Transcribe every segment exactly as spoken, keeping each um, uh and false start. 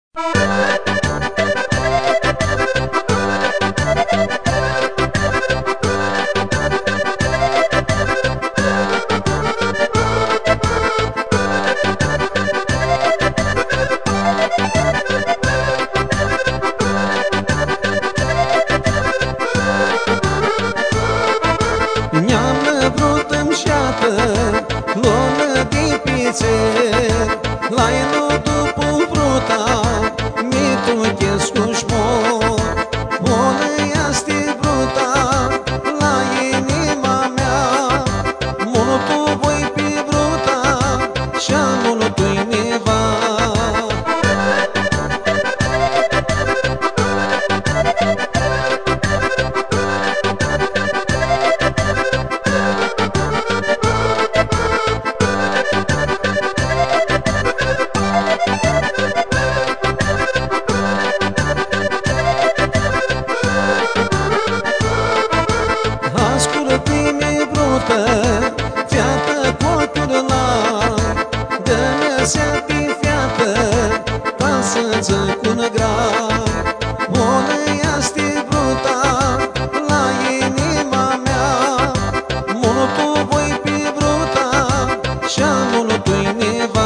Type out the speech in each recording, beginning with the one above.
Ne-am vrut în șeată, lună de pițe, la inu după fruta, mi-tu chescu șmor. Bună este fruta, la inima mea, mult tu voi pe fruta, și-a mult tu ineva. Ascultă-mi brută, fiată cotul la, dă-ne seapi fiată, ca să-ți cună gra. Bună este bruta, la inima mea, mult tu voi pe bruta, și-a mult tu ineva.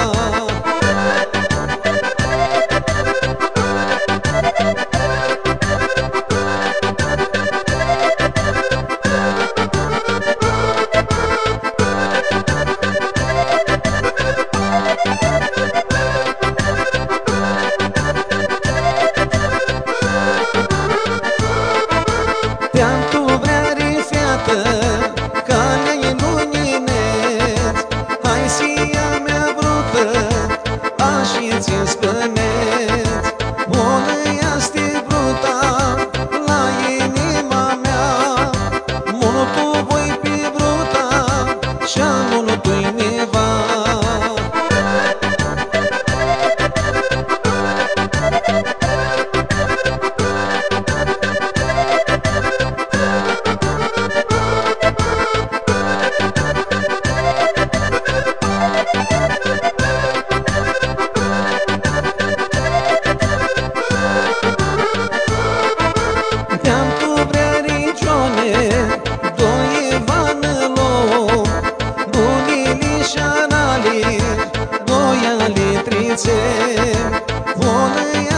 Te-am tu vreri fiată, calea-i lumineți, hai sia mea brută, așa-ți spăneți. Bună este bruta, la inima mea, mult tu voi pe bruta, și-a mult tu ineva. Te-am tu vrericione, doi vanălo, bunili și anali, doi alitrițe. Bună